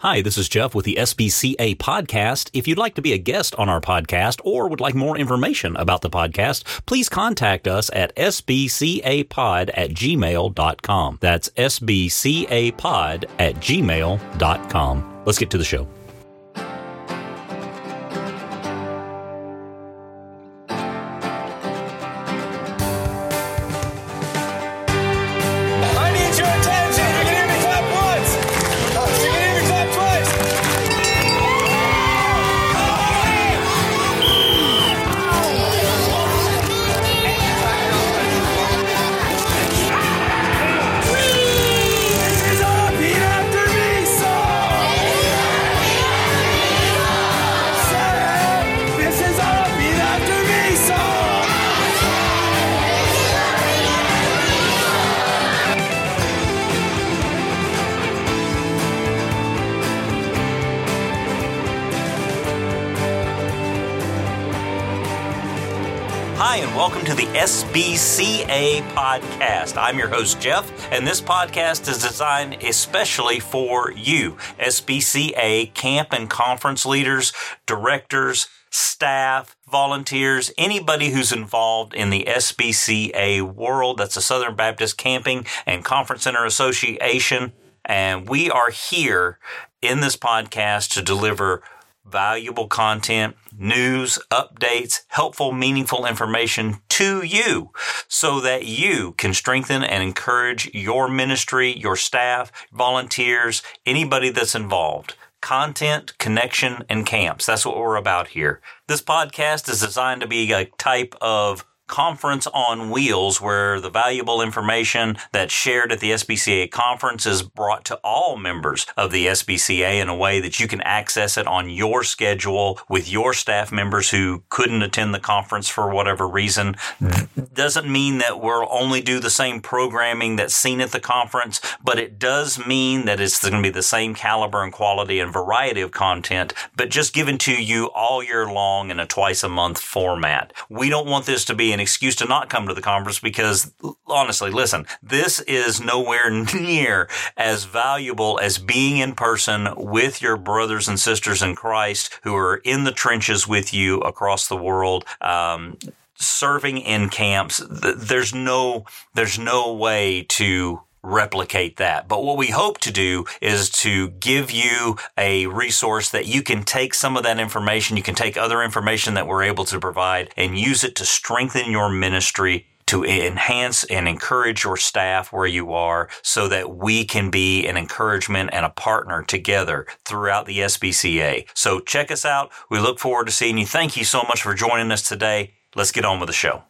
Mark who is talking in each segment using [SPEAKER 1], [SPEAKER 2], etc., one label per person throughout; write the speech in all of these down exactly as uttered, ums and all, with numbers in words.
[SPEAKER 1] Hi, this is Jeff with the S B C A Podcast. If you'd like to be a guest on our podcast or would like more information about the podcast, please contact us at s b c a pod at gmail dot com. That's s b c a pod at gmail dot com. Let's get to the show.
[SPEAKER 2] Hi, and welcome to the S B C A Podcast. I'm your host, Jeff, and this podcast is designed especially for you, S B C A camp and conference leaders, directors, staff, volunteers, anybody who's involved in the S B C A world. That's the Southern Baptist Camping and Conference Center Association, and we are here in this podcast to deliver valuable content, news, updates, helpful, meaningful information to you so that you can strengthen and encourage your ministry, your staff, volunteers, anybody that's involved. Content, connection, and camps. That's what we're about here. This podcast is designed to be a type of conference on wheels where the valuable information that's shared at the S B C A conference is brought to all members of the S B C A in a way that you can access it on your schedule with your staff members who couldn't attend the conference for whatever reason. Doesn't mean that we'll only do the same programming that's seen at the conference, but it does mean that it's going to be the same caliber and quality and variety of content, but just given to you all year long in a twice a month format. We don't want this to be an excuse to not come to the conference because, honestly, listen, this is nowhere near as valuable as being in person with your brothers and sisters in Christ who are in the trenches with you across the world. Um, serving in camps, there's no, there's no way to replicate that. But what we hope to do is to give you a resource that you can take some of that information, you can take other information that we're able to provide and use it to strengthen your ministry, to enhance and encourage your staff where you are so that we can be an encouragement and a partner together throughout the S B C A. So check us out. We look forward to seeing you. Thank you so much for joining us today. Let's get on with the show.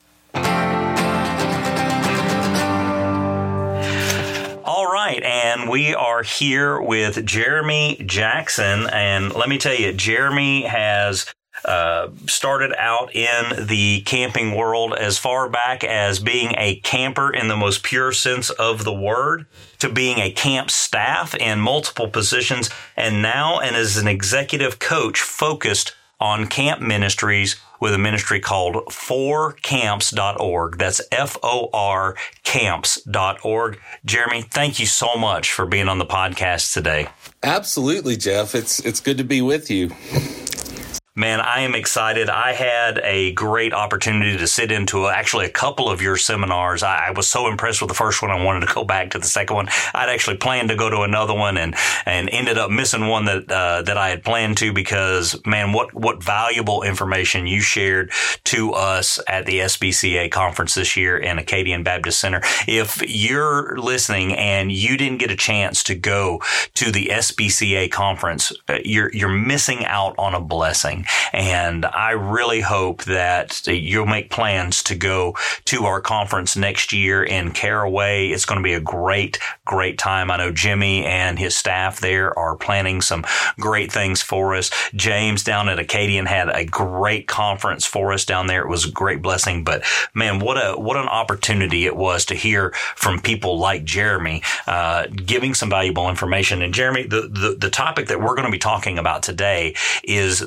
[SPEAKER 2] All right, and we are here with Jeremy Jackson, and let me tell you, Jeremy has uh, started out in the camping world as far back as being a camper in the most pure sense of the word, to being a camp staff in multiple positions, and now and as an executive coach focused on camp ministries with a ministry called for camps dot org. That's F O R camps dot org. Jeremy, thank you so much for being on the podcast today.
[SPEAKER 3] Absolutely, Jeff. It's it's good to be with you.
[SPEAKER 2] Man, I am excited. I had a great opportunity to sit into a, actually a couple of your seminars. I, I was so impressed with the first one, I wanted to go back to the second one. I'd actually planned to go to another one and and ended up missing one that uh, that I had planned to because, man, what, what valuable information you shared to us at the S B C A conference this year in Acadian Baptist Center. If you're listening and you didn't get a chance to go to the S B C A conference, you're you're missing out on a blessing. And I really hope that you'll make plans to go to our conference next year in Caraway. It's going to be a great, great time. I know Jimmy and his staff there are planning some great things for us. James down at Acadian had a great conference for us down there. It was a great blessing. But man, what a what an opportunity it was to hear from people like Jeremy uh, giving some valuable information. And Jeremy, the, the, the topic that we're going to be talking about today is this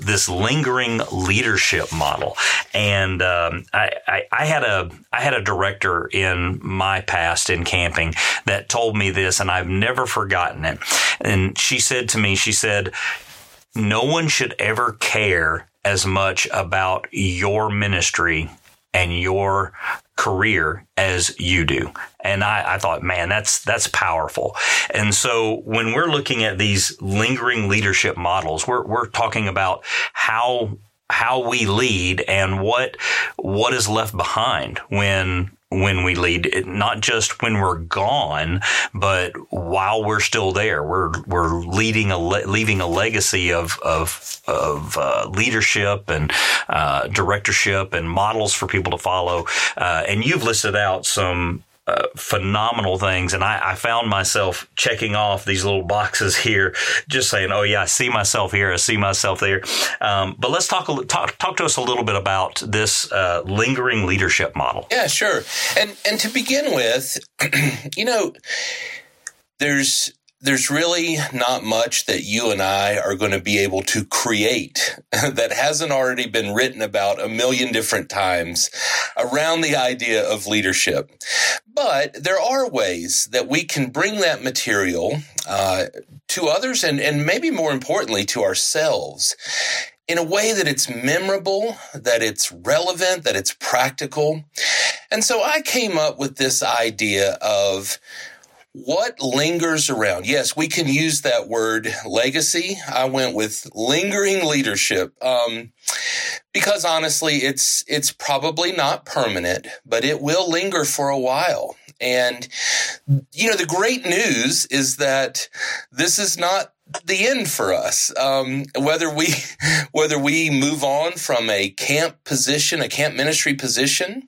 [SPEAKER 2] lingering leadership model. And um, I, I, I had a I had a director in my past in camping that told me this, and I've never forgotten it. And she said to me, she said, no one should ever care as much about your ministry and your career as you do. And I, I thought, man, that's that's powerful. And so when we're looking at these lingering leadership models, we're we're talking about how how we lead and what what is left behind when when we lead, not just when we're gone, but while we're still there. We're we're leading a leaving a legacy of of of uh, leadership and uh, directorship and models for people to follow. Uh, and you've listed out some Uh, phenomenal things. And I, I found myself checking off these little boxes here, just saying, oh, yeah, I see myself here. I see myself there. Um, but let's talk, talk talk to us a little bit about this uh, lingering leadership model.
[SPEAKER 3] Yeah, sure. And and to begin with, you know, there's there's really not much that you and I are going to be able to create that hasn't already been written about a million different times around the idea of leadership. But there are ways that we can bring that material uh, to others and, and maybe more importantly to ourselves in a way that it's memorable, that it's relevant, that it's practical. And so I came up with this idea of what lingers around. Yes, we can use that word legacy. I went with lingering leadership um, because honestly, it's it's probably not permanent, but it will linger for a while. And, you know, the great news is that this is not the end for us. Um, whether we whether we move on from a camp position, a camp ministry position,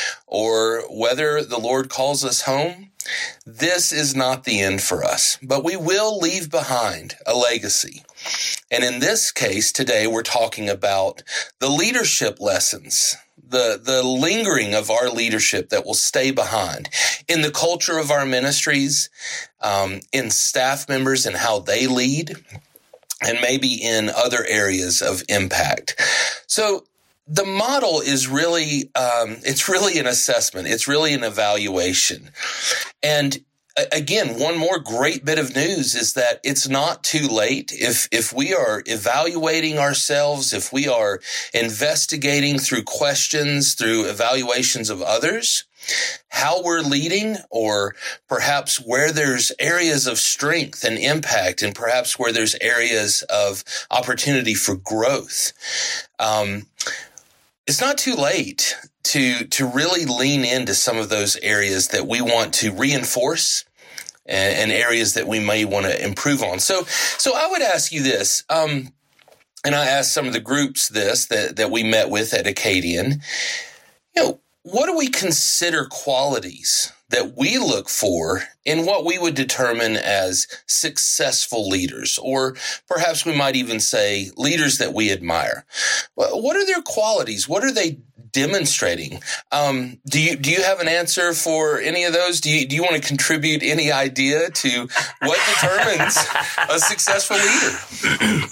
[SPEAKER 3] or whether the Lord calls us home, this is not the end for us, but we will leave behind a legacy. And in this case, today, we're talking about the leadership lessons, the, the lingering of our leadership that will stay behind in the culture of our ministries, um, in staff members and how they lead, and maybe in other areas of impact. So the model is really, um, it's really an assessment. It's really an evaluation. And again, one more great bit of news is that it's not too late. If, if we are evaluating ourselves, if we are investigating through questions, through evaluations of others, how we're leading, or perhaps where there's areas of strength and impact, and perhaps where there's areas of opportunity for growth. Um, It's not too late to to really lean into some of those areas that we want to reinforce and, and areas that we may want to improve on. So so I would ask you this, um, and I asked some of the groups this that, that we met with at Acadian, you know, what do we consider qualities that we look for in what we would determine as successful leaders, or perhaps we might even say leaders that we admire? What are their qualities? What are they demonstrating? Um, do you do you have an answer for any of those? Do you do you want to contribute any idea to what determines a successful leader?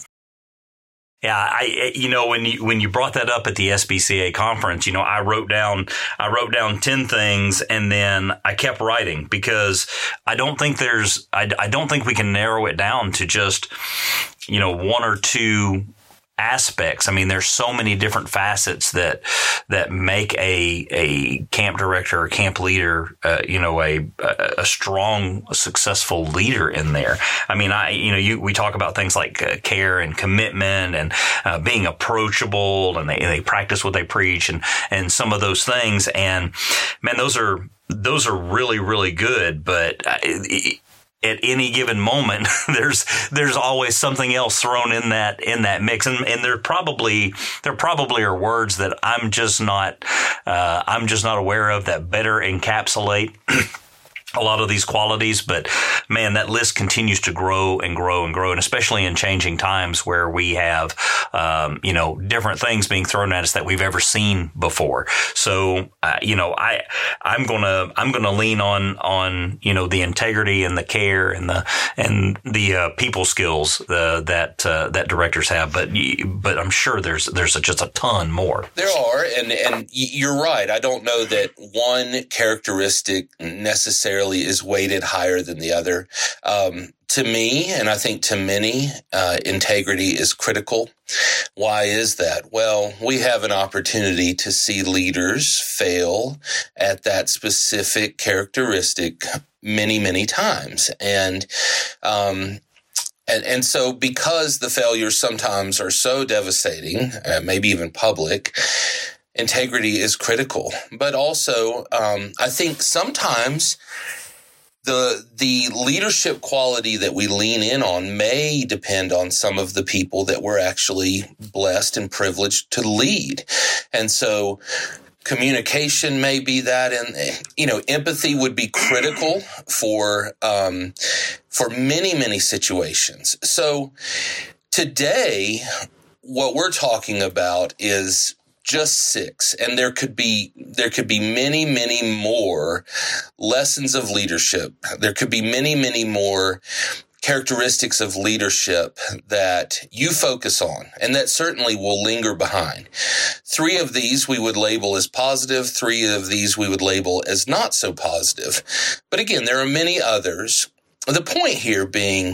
[SPEAKER 2] Yeah, I you know when you when you brought that up at the S B C A conference, you know, I wrote down I wrote down ten things, and then I kept writing, because I don't think there's I, I don't think we can narrow it down to just, you know, one or two aspects. I mean, there's so many different facets that that make a a camp director or camp leader, uh, you know, a a strong, successful leader in there. I mean, I you know, you we talk about things like uh, care and commitment and uh, being approachable, and they they practice what they preach, and and some of those things. And man, those are those are really really good, but it, at any given moment, there's there's always something else thrown in that in that mix, and and there probably there probably are words that I'm just not uh, I'm just not aware of that better encapsulate a lot of these qualities, but man, that list continues to grow and grow and grow, and especially in changing times where we have, um, you know, different things being thrown at us that we've ever seen before. So, uh, you know, I, I'm gonna, I'm gonna lean on, on, you know, the integrity and the care and the, and the uh, people skills uh, that uh, that directors have. But, but I'm sure there's, there's just a ton more.
[SPEAKER 3] There are, and and you're right. I don't know that one characteristic necessarily is weighted higher than the other. Um, to me, and I think to many, uh, integrity is critical. Why is that? Well, we have an opportunity to see leaders fail at that specific characteristic many, many times. And, um, And, and so because the failures sometimes are so devastating, uh, maybe even public, integrity is critical. But also, um, I think sometimes the the leadership quality that we lean in on may depend on some of the people that we're actually blessed and privileged to lead. And so communication may be that, and, you know, empathy would be critical for um, for many, many situations. So today, what we're talking about is just six, and there could be there could be many, many more lessons of leadership. There could be many, many more characteristics of leadership that you focus on, and that certainly will linger behind. Three of these we would label as positive. Three of these we would label as not so positive. But again, there are many others. The point here being,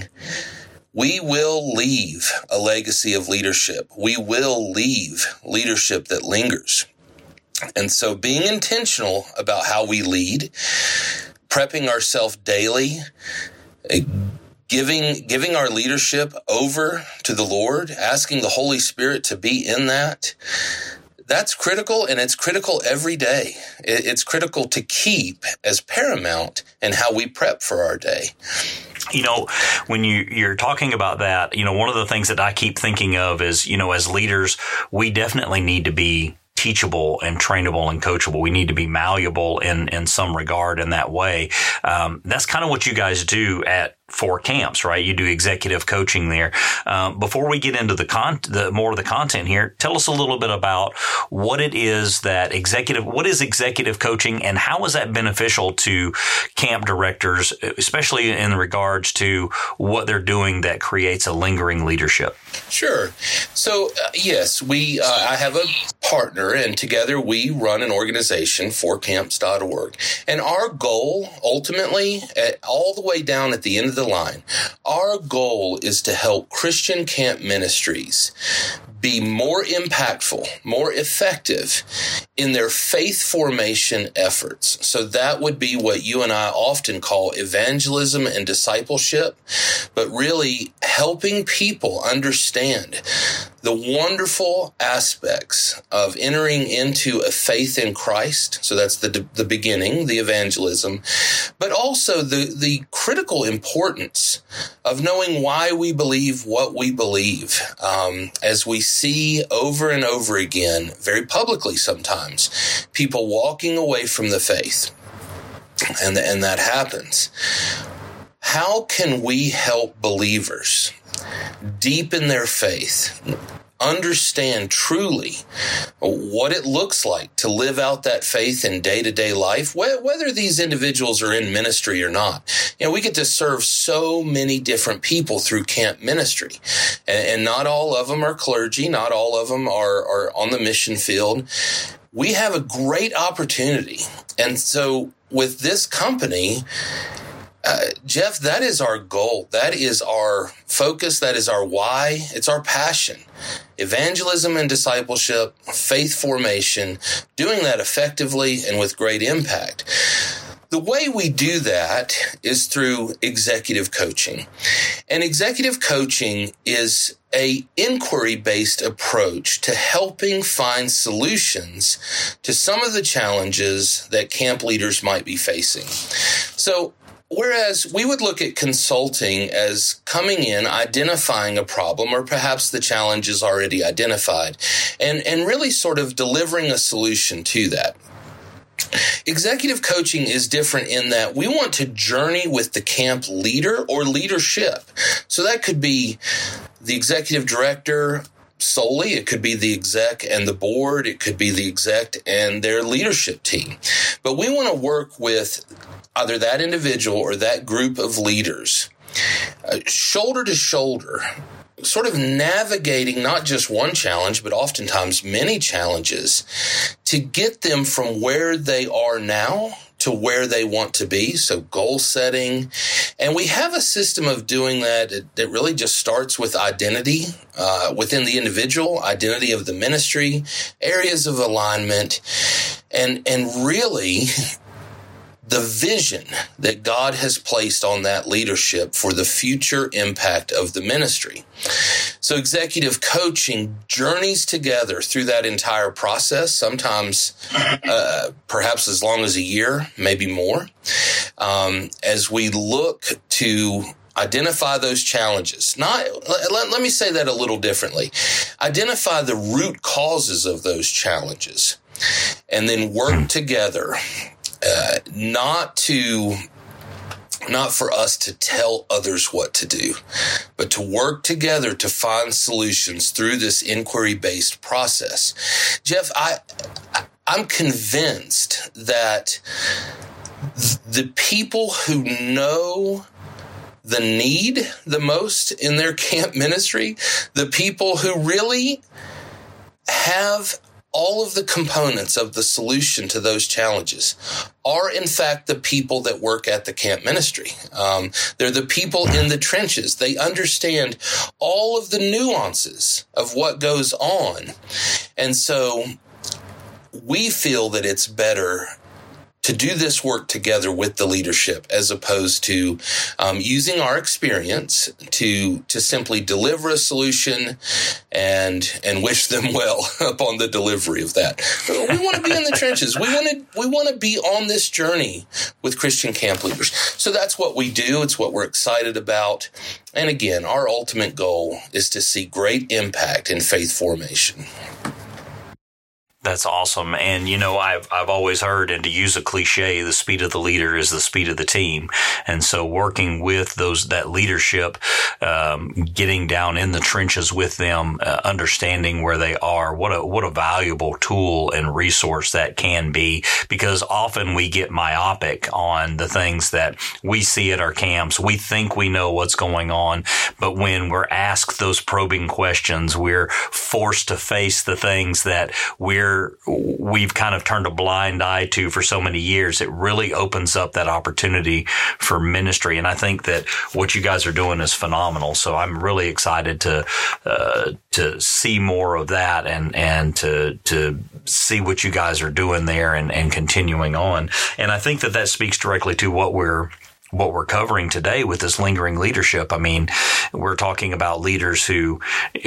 [SPEAKER 3] we will leave a legacy of leadership. We will leave leadership that lingers. And so being intentional about how we lead, prepping ourselves daily, giving giving our leadership over to the Lord, asking the Holy Spirit to be in that, that's critical, and it's critical every day. It's critical to keep as paramount in how we prep for our day.
[SPEAKER 2] You know, when you, you're talking about that, you know, one of the things that I keep thinking of is, you know, as leaders, we definitely need to be teachable and trainable and coachable. We need to be malleable in, in some regard in that way. Um, that's kind of what you guys do at Four Camps, right? You do executive coaching there. Um, before we get into the con, the more of the content here, tell us a little bit about what it is that executive, what is executive coaching, and how is that beneficial to camp directors, especially in regards to what they're doing that creates a lingering leadership?
[SPEAKER 3] Sure. So uh, yes, we. Uh, I have a partner, and together we run an organization, four camps dot org. And our goal, ultimately, at, all the way down at the end of the line, our goal is to help Christian camp ministries be more impactful, more effective in their faith formation efforts. So that would be what you and I often call evangelism and discipleship, but really helping people understand the wonderful aspects of entering into a faith in Christ. So that's the the beginning, the evangelism, but also the, the critical importance of knowing why we believe what we believe. Um, as we see over and over again, very publicly sometimes, people walking away from the faith, and, the, and that happens. How can we help believers deepen their faith, understand truly what it looks like to live out that faith in day-to-day life, whether these individuals are in ministry or not? You know, we get to serve so many different people through camp ministry, and, and not all of them are clergy, not all of them are, are on the mission field. We have a great opportunity. And so with this company, Uh, Jeff, that is our goal. That is our focus. That is our why. It's our passion. Evangelism and discipleship, faith formation, doing that effectively and with great impact. The way we do that is through executive coaching. And executive coaching is a inquiry-based approach to helping find solutions to some of the challenges that camp leaders might be facing. So, whereas we would look at consulting as coming in, identifying a problem, or perhaps the challenge is already identified, and, and really sort of delivering a solution to that. Executive coaching is different in that we want to journey with the camp leader or leadership. So that could be the executive director solely. It could be the exec and the board. It could be the exec and their leadership team. But we want to work with either that individual or that group of leaders, uh, shoulder to shoulder, sort of navigating not just one challenge, but oftentimes many challenges to get them from where they are now to where they want to be. So goal setting. And we have a system of doing that that really just starts with identity uh, within the individual, identity of the ministry, areas of alignment, and, and really the vision that God has placed on that leadership for the future impact of the ministry. So executive coaching journeys together through that entire process, sometimes uh, perhaps as long as a year, maybe more, um, as we look to identify those challenges. Not, let, let me say that a little differently. Identify the root causes of those challenges and then work together. Uh, not to, not for us to tell others what to do, but to work together to find solutions through this inquiry-based process. Jeff, I, I'm convinced that the people who know the need the most in their camp ministry, the people who really have all of the components of the solution to those challenges are, in fact, the people that work at the camp ministry. Um, they're the people in the trenches. They understand all of the nuances of what goes on. And so we feel that it's better to do this work together with the leadership as opposed to um, using our experience to to simply deliver a solution and and wish them well upon the delivery of that. We want to be in the trenches. We want to we want to be on this journey with Christian camp leaders. So that's what we do. It's what we're excited about. And again, our ultimate goal is to see great impact in faith formation.
[SPEAKER 2] That's awesome. And, you know, I've, I've always heard, and to use a cliche, the speed of the leader is the speed of the team. And so working with those, that leadership, um, getting down in the trenches with them, uh, understanding where they are, what a, what a valuable tool and resource that can be, because often we get myopic on the things that we see at our camps. We think we know what's going on, but when we're asked those probing questions, we're forced to face the things that we're we've kind of turned a blind eye to for so many years. It really opens up that opportunity for ministry. And I think that what you guys are doing is phenomenal. So I'm really excited to, uh, to see more of that and, and to, to see what you guys are doing there and, and continuing on. And I think that that speaks directly to what we're what we're covering today with this lingering leadership. I mean, we're talking about leaders who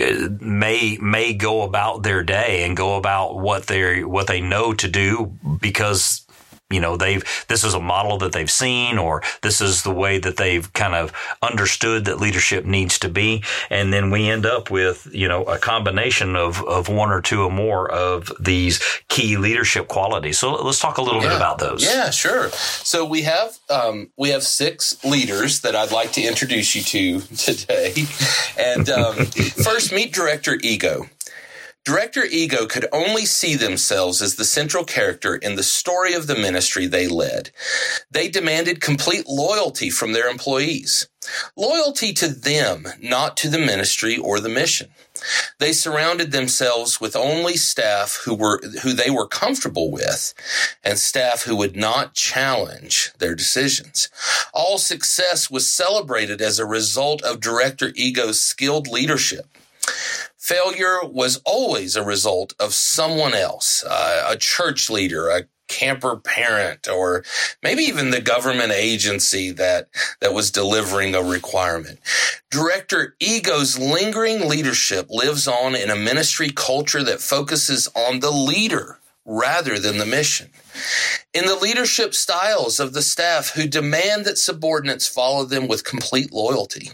[SPEAKER 2] may may go about their day and go about what they what they know to do because, you know, they've this is a model that they've seen, or this is the way that they've kind of understood that leadership needs to be. And then we end up with, you know, a combination of, of one or two or more of these key leadership qualities. So let's talk a little
[SPEAKER 3] yeah.
[SPEAKER 2] bit about those.
[SPEAKER 3] Yeah, sure. So we have um, we have six leaders that I'd like to introduce you to today. And um, first, meet Director Ego. Director Ego could only see themselves as the central character in the story of the ministry they led. They demanded complete loyalty from their employees. Loyalty to them, not to the ministry or the mission. They surrounded themselves with only staff who were who they were comfortable with and staff who would not challenge their decisions. All success was celebrated as a result of Director Ego's skilled leadership. Failure was always a result of someone else, uh, a church leader, a camper parent, or maybe even the government agency that, that was delivering a requirement. Director Ego's lingering leadership lives on in a ministry culture that focuses on the leader rather than the mission. In the leadership styles of the staff who demand that subordinates follow them with complete loyalty.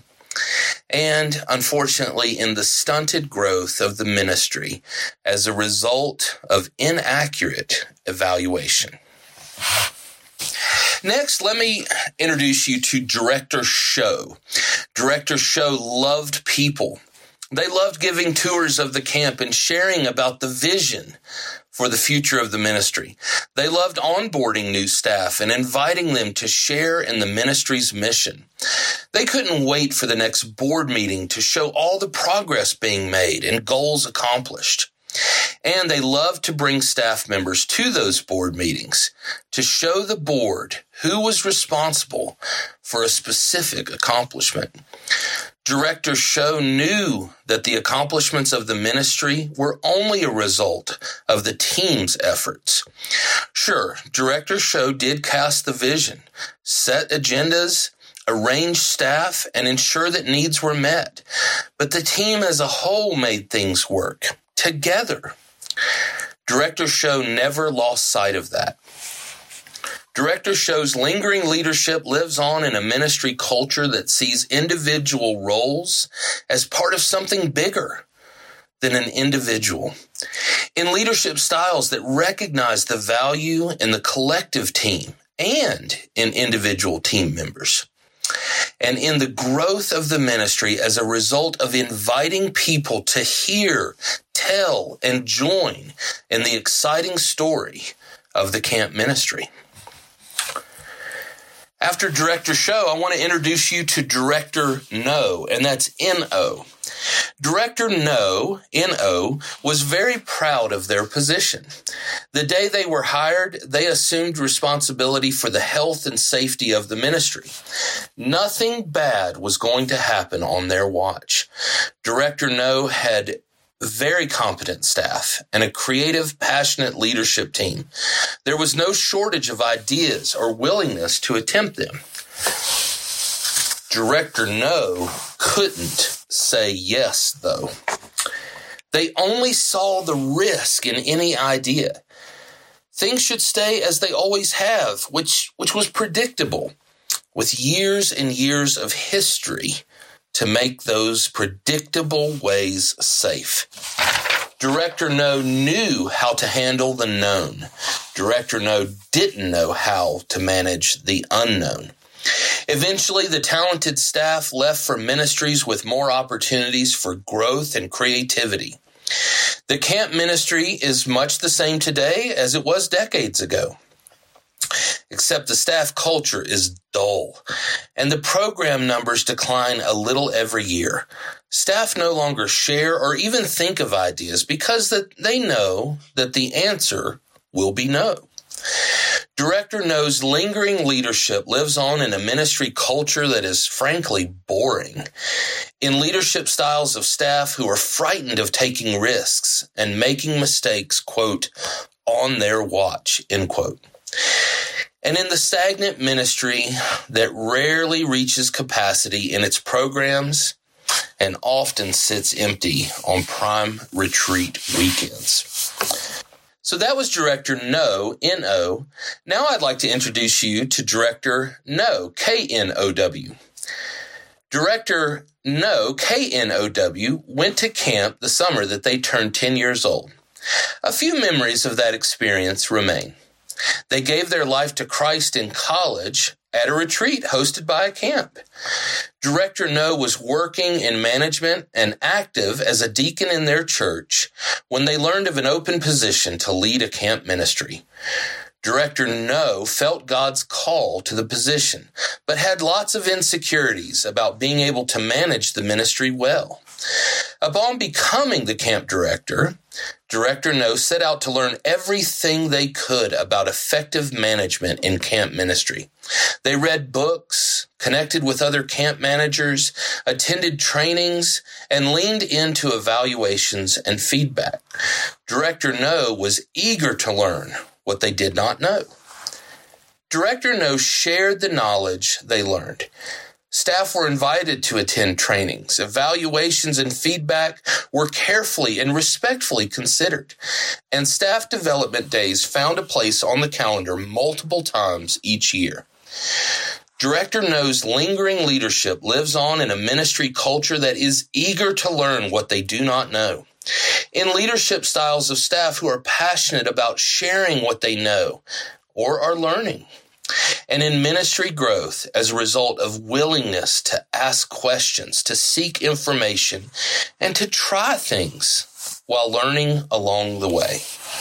[SPEAKER 3] And unfortunately, in the stunted growth of the ministry as a result of inaccurate evaluation. Next, let me introduce you to Director Show. Director Show loved people. They loved giving tours of the camp and sharing about the vision for the future of the ministry. They loved onboarding new staff and inviting them to share in the ministry's mission. They couldn't wait for the next board meeting to show all the progress being made and goals accomplished. And they loved to bring staff members to those board meetings to show the board who was responsible for a specific accomplishment. Director Show knew that the accomplishments of the ministry were only a result of the team's efforts. Sure, Director Show did cast the vision, set agendas, arrange staff, and ensure that needs were met. But the team as a whole made things work together. Director Show never lost sight of that. Director Show's lingering leadership lives on in a ministry culture that sees individual roles as part of something bigger than an individual. In leadership styles that recognize the value in the collective team and in individual team members. And in the growth of the ministry as a result of inviting people to hear, tell, and join in the exciting story of the camp ministry. After Director Show, I want to introduce you to Director No, and that's N O. Director No, N O, was very proud of their position. The day they were hired, they assumed responsibility for the health and safety of the ministry. Nothing bad was going to happen on their watch. Director No had very competent staff and a creative, passionate leadership team. There was no shortage of ideas or willingness to attempt them. Director No couldn't say yes, though. They only saw the risk in any idea. Things should stay as they always have, which, which was predictable, with years and years of history to make those predictable ways safe. Director No knew how to handle the known. Director No didn't know how to manage the unknown. Eventually, the talented staff left for ministries with more opportunities for growth and creativity. The camp ministry is much the same today as it was decades ago, except the staff culture is dull, and the program numbers decline a little every year. Staff no longer share or even think of ideas because that they know that the answer will be no. Director No's lingering leadership lives on in a ministry culture that is frankly boring, in leadership styles of staff who are frightened of taking risks and making mistakes, quote, on their watch, end quote. And in the stagnant ministry that rarely reaches capacity in its programs and often sits empty on prime retreat weekends. So that was Director No, N O. Now I'd like to introduce you to Director No, K N O W. Director No, K N O W, went to camp the summer that they turned ten years old. A few memories of that experience remain. They gave their life to Christ in college at a retreat hosted by a camp. Director No was working in management and active as a deacon in their church when they learned of an open position to lead a camp ministry. Director No felt God's call to the position, but had lots of insecurities about being able to manage the ministry well. Upon becoming the camp director, Director No set out to learn everything they could about effective management in camp ministry. They read books, connected with other camp managers, attended trainings, and leaned into evaluations and feedback. Director No was eager to learn what they did not know. Director No shared the knowledge they learned. Staff were invited to attend trainings. Evaluations and feedback were carefully and respectfully considered. And staff development days found a place on the calendar multiple times each year. Director No's lingering leadership lives on in a ministry culture that is eager to learn what they do not know. In leadership styles of staff who are passionate about sharing what they know, or are learning. And in ministry growth as a result of willingness to ask questions, to seek information, and to try things while learning along the way.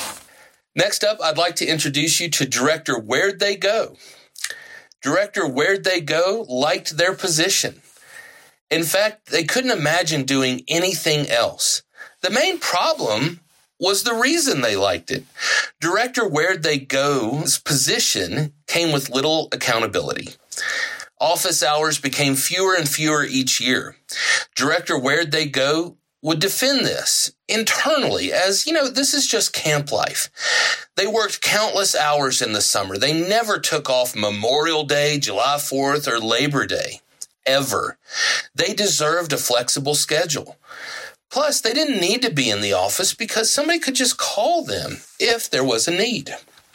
[SPEAKER 3] Next up, I'd like to introduce you to Director Where'd They Go? Director Where'd They Go liked their position. In fact, they couldn't imagine doing anything else. The main problem was the reason they liked it. Director Where'd They Go's position came with little accountability. Office hours became fewer and fewer each year. Director Where'd They Go would defend this internally as, you know, this is just camp life. They worked countless hours in the summer. They never took off Memorial Day, July fourth, or Labor Day, ever. They deserved a flexible schedule. Plus, they didn't need to be in the office because somebody could just call them if there was a need.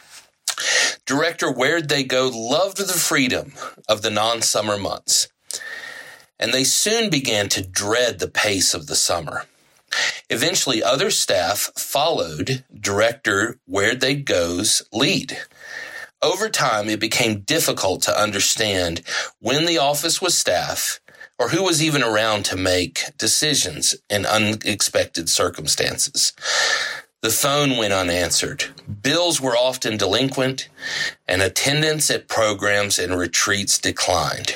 [SPEAKER 3] Director Where'd They Go loved the freedom of the non-summer months, and they soon began to dread the pace of the summer. Eventually, other staff followed Director Where'd They Go's lead. Over time, it became difficult to understand when the office was staffed or who was even around to make decisions in unexpected circumstances. The phone went unanswered. Bills were often delinquent, and attendance at programs and retreats declined.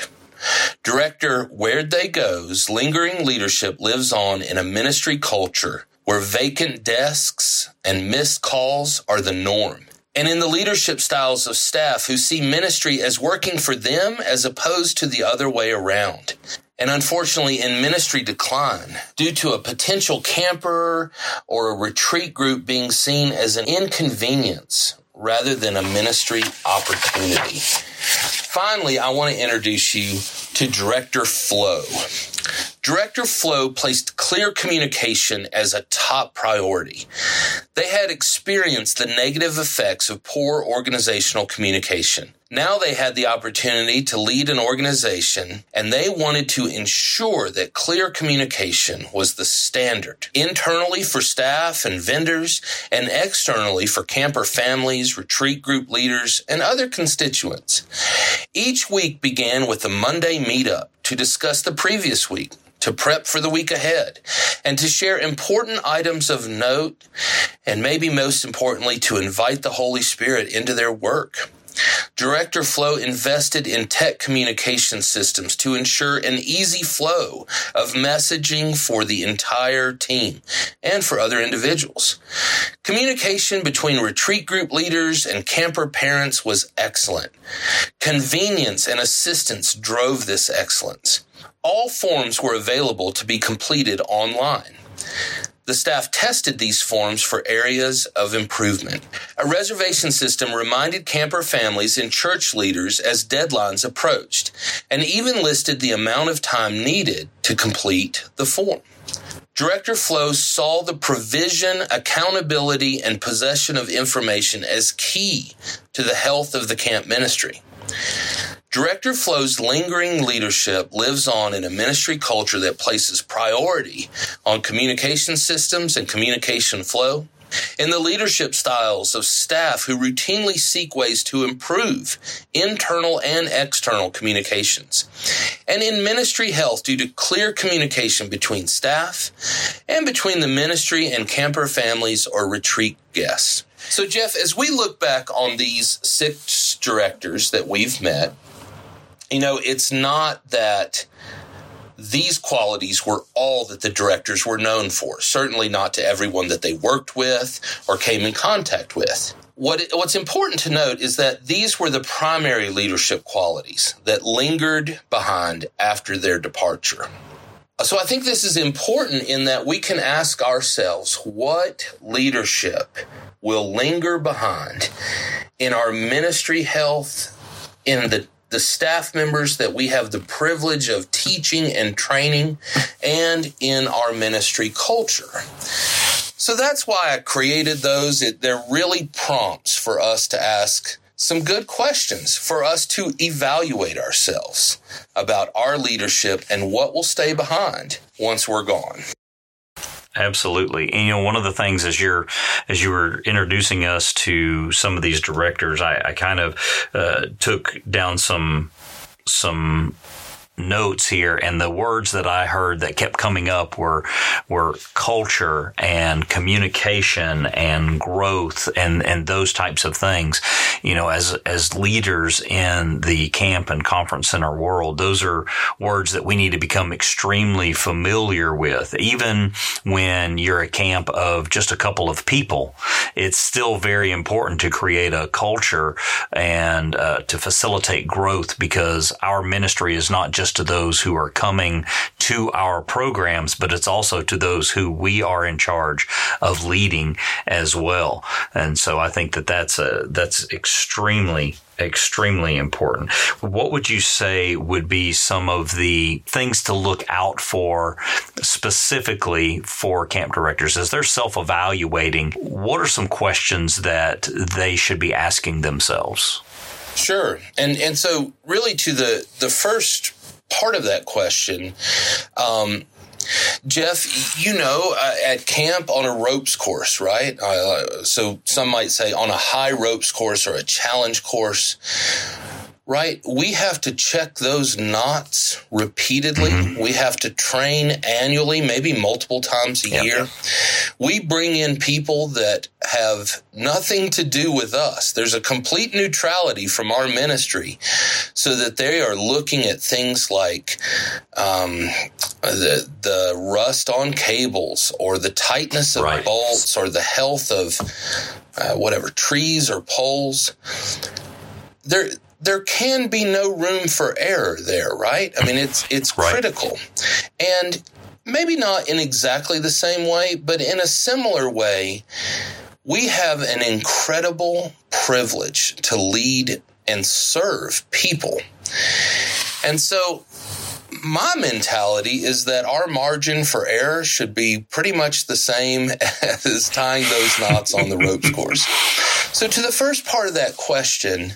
[SPEAKER 3] Director Where'd They Go's lingering leadership lives on in a ministry culture where vacant desks and missed calls are the norm, and in the leadership styles of staff who see ministry as working for them as opposed to the other way around. And unfortunately, in ministry decline, due to a potential camper or a retreat group being seen as an inconvenience rather than a ministry opportunity. Finally, I want to introduce you to Director Flo. Director Flo placed clear communication as a top priority. They had experienced the negative effects of poor organizational communication. Now they had the opportunity to lead an organization, and they wanted to ensure that clear communication was the standard, internally for staff and vendors, and externally for camper families, retreat group leaders, and other constituents. Each week began with a Monday meetup to discuss the previous week, to prep for the week ahead, and to share important items of note, and maybe most importantly, to invite the Holy Spirit into their work. Director Flo invested in tech communication systems to ensure an easy flow of messaging for the entire team and for other individuals. Communication between retreat group leaders and camper parents was excellent. Convenience and assistance drove this excellence. All forms were available to be completed online. The staff tested these forms for areas of improvement. A reservation system reminded camper families and church leaders as deadlines approached, and even listed the amount of time needed to complete the form. Director Flo saw the provision, accountability, and possession of information as key to the health of the camp ministry. Director Flo's lingering leadership lives on in a ministry culture that places priority on communication systems and communication flow, in the leadership styles of staff who routinely seek ways to improve internal and external communications, and in ministry health due to clear communication between staff and between the ministry and camper families or retreat guests. So, Jeff, as we look back on these six directors that we've met, you know, it's not that these qualities were all that the directors were known for, certainly not to everyone that they worked with or came in contact with. What What's important to note is that these were the primary leadership qualities that lingered behind after their departure. So I think this is important in that we can ask ourselves, what leadership will linger behind in our ministry health, in the the staff members that we have the privilege of teaching and training, and in our ministry culture. So that's why I created those. It, they're really prompts for us to ask some good questions, for us to evaluate ourselves about our leadership and what will stay behind once we're gone.
[SPEAKER 2] Absolutely. And, you know, one of the things as you're, as you were introducing us to some of these directors, I, I kind of uh, took down some, some notes here, and the words that I heard that kept coming up were were culture and communication and growth and and those types of things. You know, as as leaders in the camp and conference center world, those are words that we need to become extremely familiar with. Even when you're a camp of just a couple of people, it's still very important to create a culture and uh, to facilitate growth, because our ministry is not just to those who are coming to our programs, but it's also to those who we are in charge of leading as well. And so I think that that's a, that's extremely, extremely important. What would you say would be some of the things to look out for specifically for camp directors as they're self-evaluating? What are some questions that they should be asking themselves?
[SPEAKER 3] Sure. And, and so really to the, the first part of that question, um, Jeff, you know, uh, at camp on a ropes course, right? Uh, so some might say on a high ropes course or a challenge course, right? We have to check those knots repeatedly. Mm-hmm. We have to train annually, maybe multiple times a yep. year. We bring in people that have nothing to do with us. There's a complete neutrality from our ministry, so that they are looking at things like um, the the rust on cables, or the tightness of right. bolts, or the health of uh, whatever trees or poles. There. There can be no room for error there, right? I mean, it's it's right. critical. And maybe not in exactly the same way, but in a similar way, we have an incredible privilege to lead and serve people. And so my mentality is that our margin for error should be pretty much the same as tying those knots on the ropes course. So to the first part of that question,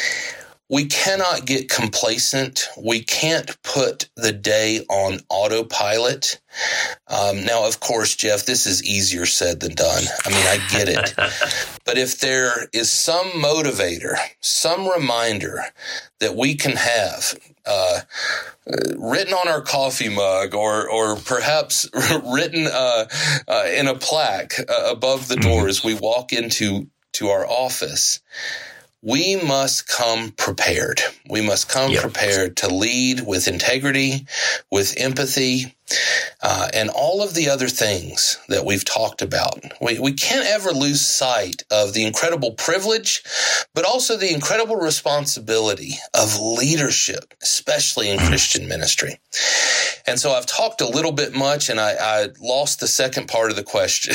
[SPEAKER 3] we cannot get complacent. We can't put the day on autopilot. Um, now, of course, Jeff, this is easier said than done. I mean, I get it. But if there is some motivator, some reminder that we can have uh, written on our coffee mug, or or perhaps written uh, uh, in a plaque uh, above the door as we walk into to our office, we must come prepared. We must come yep. prepared to lead with integrity, with empathy, uh, and all of the other things that we've talked about. We, we can't ever lose sight of the incredible privilege, but also the incredible responsibility of leadership, especially in Christian ministry. And so I've talked a little bit much, and I, I lost the second part of the question.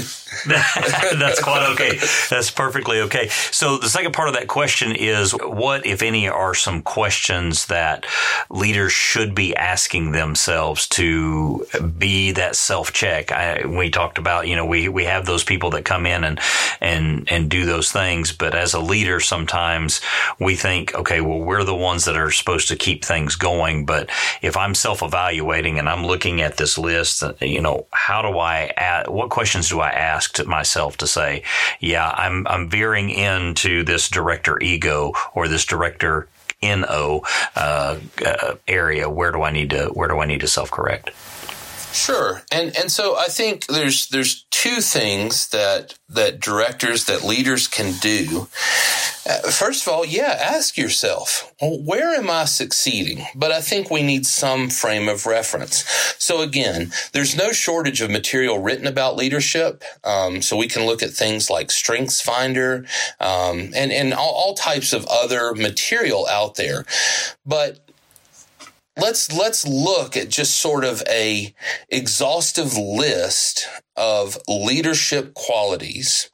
[SPEAKER 2] That's quite okay. That's perfectly okay. So the second part of that question is, what, if any, are some questions that leaders should be asking themselves to be that self-check? I, we talked about, you know, we, we have those people that come in and, and, and do those things. But as a leader, sometimes we think, okay, well, we're the ones that are supposed to keep things going. But if I'm self-evaluating and I'm looking at this list, you know, how do I add, what questions do I ask to myself to say, yeah, I'm, I'm veering into this director ego or this director N O uh, uh, area? Where do I need to where do I need to self-correct?
[SPEAKER 3] Sure. And and so I think there's there's two things that that directors, that leaders can do. Uh, first of all, yeah, ask yourself, well, where am I succeeding? But I think we need some frame of reference. So again, there's no shortage of material written about leadership. Um, so we can look at things like StrengthsFinder um, and, and all, all types of other material out there. But Let's let's look at just sort of a exhaustive list of leadership qualities.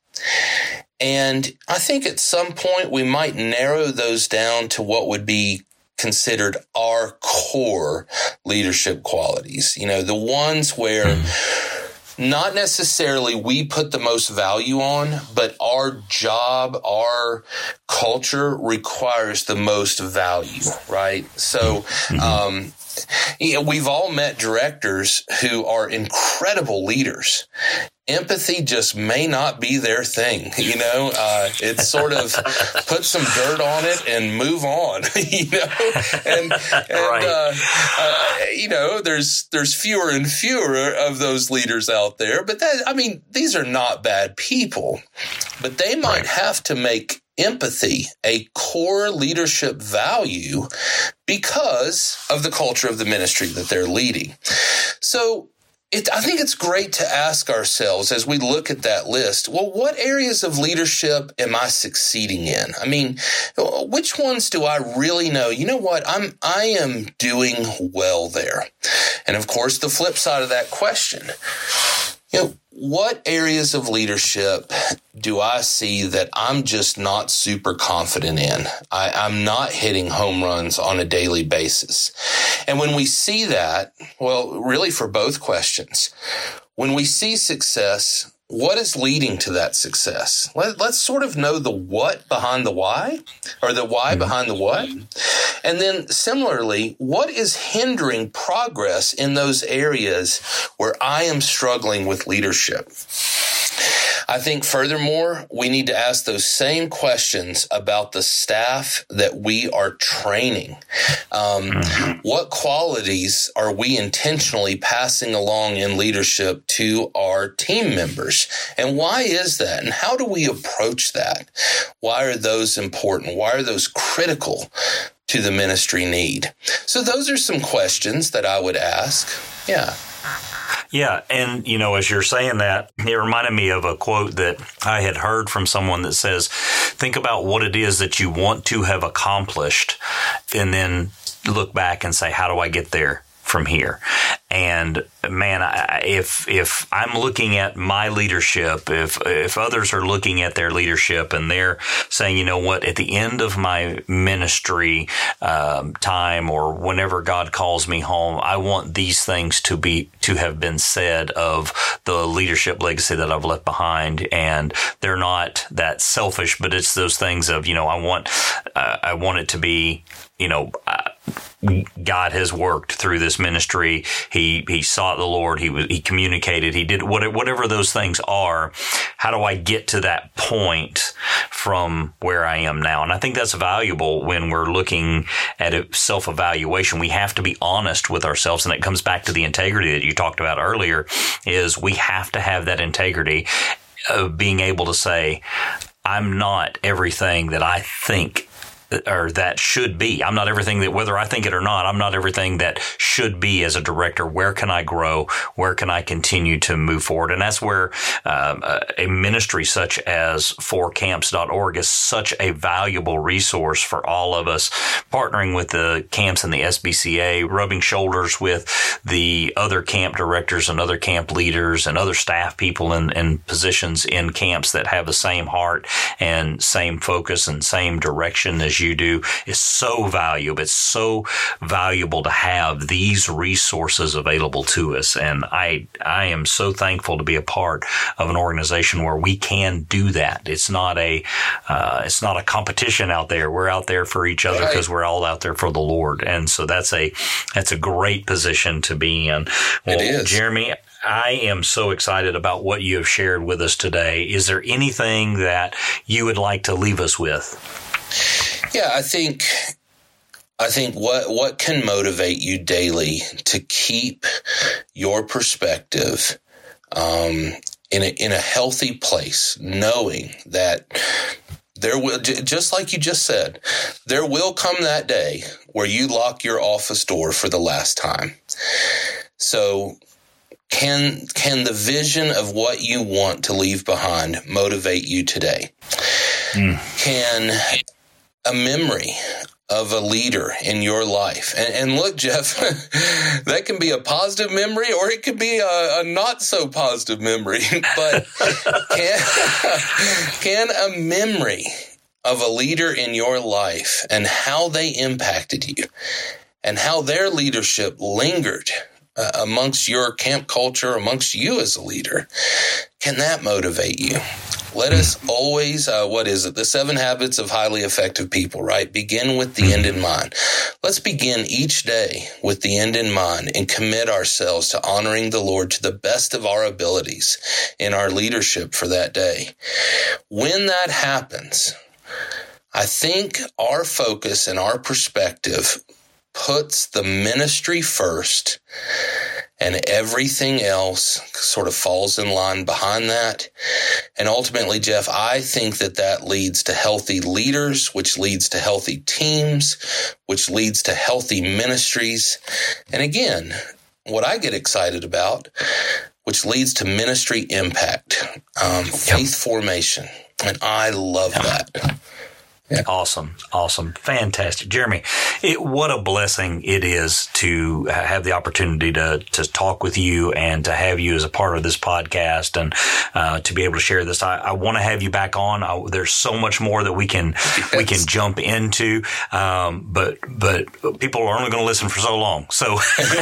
[SPEAKER 3] And I think at some point we might narrow those down to what would be considered our core leadership qualities. You know, the ones where not necessarily we put the most value on, but our job, our culture requires the most value, right? So, um, you know, we've all met directors who are incredible leaders. Empathy just may not be their thing, you know. Uh, it's sort of put some dirt on it and move on, you know. And, and
[SPEAKER 2] right.
[SPEAKER 3] uh, uh, you know, there's there's fewer and fewer of those leaders out there. But that, I mean, these are not bad people, but they might
[SPEAKER 2] Right.
[SPEAKER 3] have to make empathy a core leadership value because of the culture of the ministry that they're leading. So it, I think it's great to ask ourselves as we look at that list, well, what areas of leadership am I succeeding in? I mean, which ones do I really know? You know what? I'm, I am doing well there. And of course, the flip side of that question, you know, what areas of leadership do I see that I'm just not super confident in? I, I'm not hitting home runs on a daily basis. And when we see that, well, really for both questions, when we see success, what is leading to that success? Let, let's sort of know the what behind the why, or the why mm-hmm. behind the what. And then similarly, what is hindering progress in those areas where I am struggling with leadership? I think furthermore, we need to ask those same questions about the staff that we are training. Um, mm-hmm. What qualities are we intentionally passing along in leadership to our team members? And why is that? And how do we approach that? Why are those important? Why are those critical to the ministry need? So those are some questions that I would ask. Yeah.
[SPEAKER 2] Yeah. And, you know, as you're saying that, it reminded me of a quote that I had heard from someone that says, think about what it is that you want to have accomplished and then look back and say, how do I get there from here? And man, I, if if I'm looking at my leadership, if if others are looking at their leadership and they're saying, you know what, at the end of my ministry um, time or whenever God calls me home, I want these things to be to have been said of the leadership legacy that I've left behind, and they're not that selfish, but it's those things of, you know, I want uh, I want it to be, you know, uh, God has worked through this ministry. He he sought the Lord. He was he communicated. He did whatever, whatever those things are. How do I get to that point from where I am now? And I think that's valuable when we're looking at a self-evaluation. We have to be honest with ourselves, and it comes back to the integrity that you talked about earlier. Is we have to have that integrity of being able to say, I'm not everything that I think or that should be. I'm not everything that, whether I think it or not, I'm not everything that should be as a director. Where can I grow? Where can I continue to move forward? And that's where um, a ministry such as four camps dot org is such a valuable resource for all of us, partnering with the camps and the S B C A, rubbing shoulders with the other camp directors and other camp leaders and other staff people in, in positions in camps that have the same heart and same focus and same direction as you do is so valuable. It's so valuable to have these resources available to us. And I I am so thankful to be a part of an organization where we can do that. It's not a uh, it's not a competition out there. We're out there for each other because right. we're all out there for the Lord. And so that's a that's a great position to be in. Well,
[SPEAKER 3] it is.
[SPEAKER 2] Jeremy, I am so excited about what you have shared with us today. Is there anything that you would like to leave us with?
[SPEAKER 3] Yeah, I think I think what what can motivate you daily to keep your perspective um, in a in a healthy place, knowing that there will, just like you just said, there will come that day where you lock your office door for the last time. So can can the vision of what you want to leave behind motivate you today? Mm. Can a memory of a leader in your life. And, and look, Jeff, that can be a positive memory or it could be a, a not so positive memory. But can, can a memory of a leader in your life and how they impacted you and how their leadership lingered uh, amongst your camp culture, amongst you as a leader? Can that motivate you? Let us always, uh, what is it? The seven habits of highly effective people, right? Begin with the end in mind. Let's begin each day with the end in mind and commit ourselves to honoring the Lord to the best of our abilities in our leadership for that day. When that happens, I think our focus and our perspective puts the ministry first, and everything else sort of falls in line behind that. And ultimately, Jeff, I think that that leads to healthy leaders, which leads to healthy teams, which leads to healthy ministries. And again, what I get excited about, which leads to ministry impact, um, faith formation. And I love that.
[SPEAKER 2] Yeah. Awesome. Awesome. Fantastic. Jeremy, it, what a blessing it is to have the opportunity to, to talk with you and to have you as a part of this podcast and uh, to be able to share this. I, I want to have you back on. I, there's so much more that we can, yes. we can jump into. Um, but, but people are only going to listen for so long. So,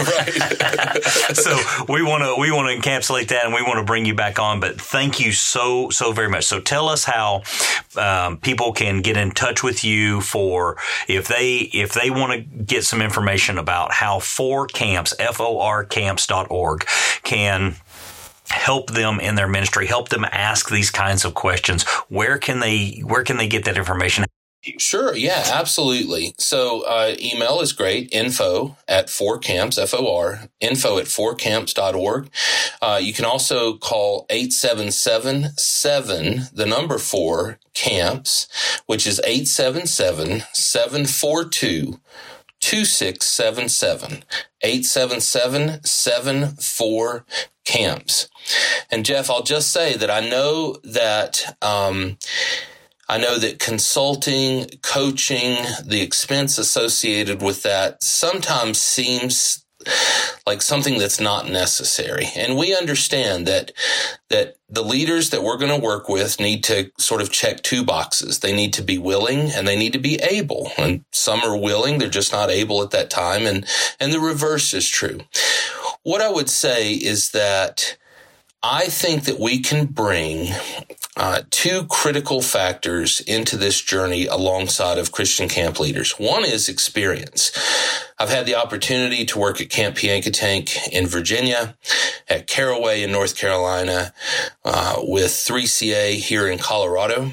[SPEAKER 2] so we want to, we want to encapsulate that and we want to bring you back on, but thank you so, so very much. So tell us how um, people can get in touch with you for if they if they want to get some information about how four camps, F O R camps dot org, can help them in their ministry, help them ask these kinds of questions. Where can they where can they get that information?
[SPEAKER 3] Sure. Yeah, absolutely. So uh, email is great. Info at four camps, F O R, info at four camps dot org. Uh, you can also call eight seven seven seven, the number four, camps, which is eight seven seven, seven four two, two six seven seven, eight seven seven, seven four, camps. And Jeff, I'll just say that I know that, um, I know that consulting, coaching, the expense associated with that sometimes seems like something that's not necessary. And we understand that that the leaders that we're going to work with need to sort of check two boxes. They need to be willing and they need to be able. And some are willing, they're just not able at that time. And, and the reverse is true. What I would say is that I think that we can bring uh, two critical factors into this journey alongside of Christian camp leaders. One is experience. I've had the opportunity to work at Camp Piankatank in Virginia, at Caraway in North Carolina, uh, with three C A here in Colorado.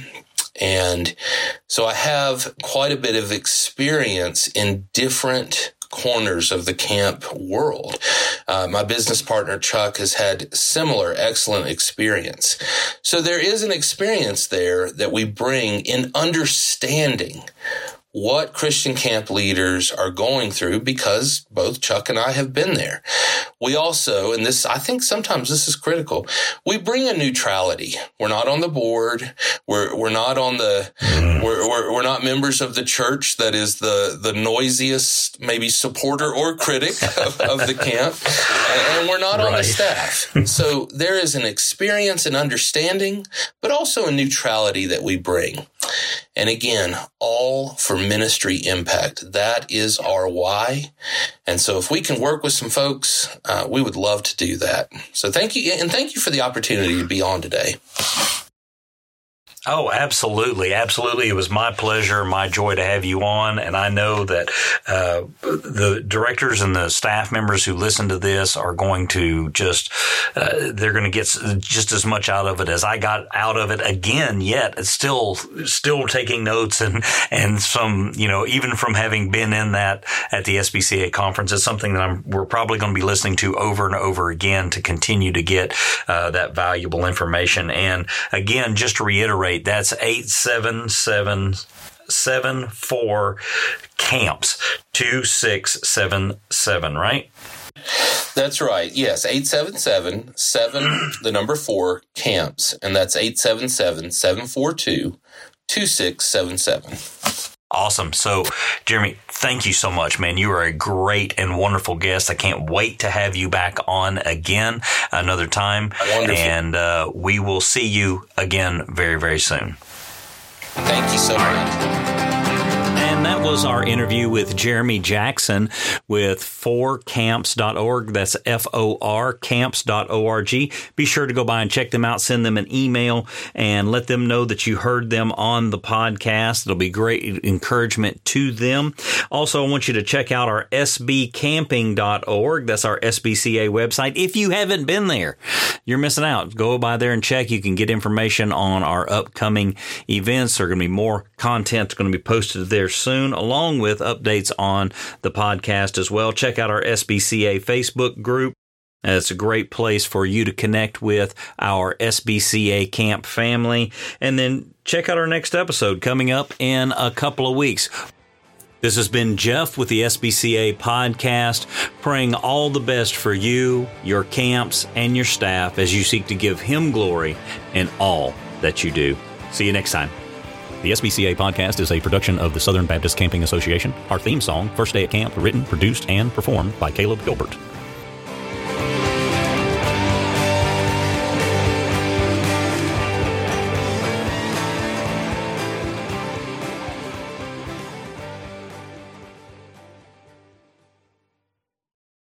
[SPEAKER 3] And so I have quite a bit of experience in different corners of the camp world. Uh, my business partner, Chuck, has had similar excellent experience. So there is an experience there that we bring in understanding what Christian camp leaders are going through because both Chuck and I have been there. We also, and this, I think sometimes this is critical, we bring a neutrality. We're not on the board. We're, we're not on the, we're, we're, we're not members of the church that is the, the noisiest, maybe supporter or critic of, of the camp. And, and we're not right on the staff. So there is an experience and understanding, but also a neutrality that we bring. And again, all for ministry impact. That is our why. And so if we can work with some folks, uh, we would love to do that. So thank you. And thank you for the opportunity to be on today.
[SPEAKER 2] Oh, absolutely. Absolutely. It was my pleasure, my joy to have you on. And I know that uh, the directors and the staff members who listen to this are going to just, uh, they're going to get just as much out of it as I got out of it again, yet it's still, still taking notes and, and some, you know, even from having been in that at the S B C A conference, it's something that I'm, we're probably going to be listening to over and over again to continue to get uh, that valuable information. And again, just to reiterate, that's eight seven seven, seven four, camps, two six seven seven, right?
[SPEAKER 3] That's right. Yes, eight seven seven, seven, the number four, camps. And that's eight seven seven, seven four two, two six seven seven.
[SPEAKER 2] Awesome. So, Jeremy, thank you so much, man. You are a great and wonderful guest. I can't wait to have you back on again another time.
[SPEAKER 3] Wonderful.
[SPEAKER 2] And uh, we will see you again very, very soon.
[SPEAKER 3] Thank you so much.
[SPEAKER 2] And that was our interview with Jeremy Jackson with four camps dot org. That's F O R camps dot org. Be sure to go by and check them out. Send them an email and let them know that you heard them on the podcast. It'll be great encouragement to them. Also, I want you to check out our S B camping dot org. That's our S B C A website. If you haven't been there, you're missing out. Go by there and check. You can get information on our upcoming events. There are going to be more content that's going to be posted there soon, along with updates on the podcast as well. Check out our S B C A Facebook group. It's a great place for you to connect with our S B C A camp family. And then check out our next episode coming up in a couple of weeks. This has been Jeff with the S B C A podcast, praying all the best for you, your camps, and your staff as you seek to give Him glory in all that you do. See you next time.
[SPEAKER 1] The S B C A podcast is a production of the Southern Baptist Camping Association. Our theme song, First Day at Camp, written, produced, and performed by Caleb Gilbert.